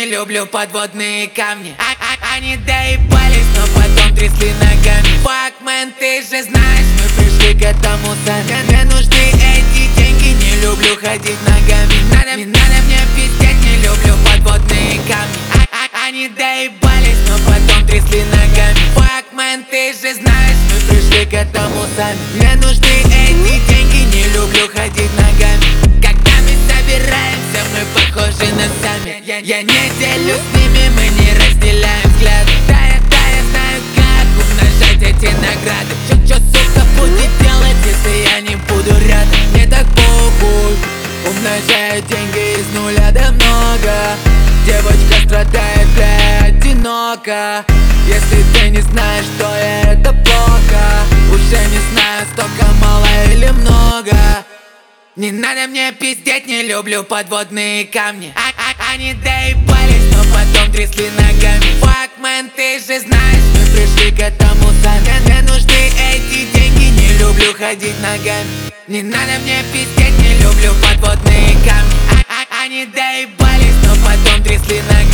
люблю подводные камни. Они доебались, но потом трясли ногами. Fuck, man, ты же знаешь, мы пришли к этому сами. Мне нужны эти деньги, не люблю ходить ногами. Не надо мне пиздеть, не люблю подводные камни. Они доебались, но потом трясли ногами. Fuck, man, ты же знаешь, мы пришли к этому сами. Мне нужны эти деньги, не люблю ходить ногами. Когда мы собираемся, мы похожи на сами. Я не делюсь с ними, мы не разделяем взгляды. Да, я знаю, как умножать эти награды. Чё, сука, будет делать, если я не буду рядом? Мне так похуй, умножаю деньги из нуля до много. Девочка страдает, бля, одиноко. Если ты не знаешь, что я, это плохо. Уже не знаю, столько мало или много. Не надо мне пиздеть, не люблю подводные камни. Они доебались, но потом трясли ногами. Fuck, man, ты же знаешь, мы пришли к этому сами. Мне нужны эти деньги, не люблю ходить ногами. Не надо мне пиздеть, не люблю подводные камни. Они доебались, но потом трясли ногами.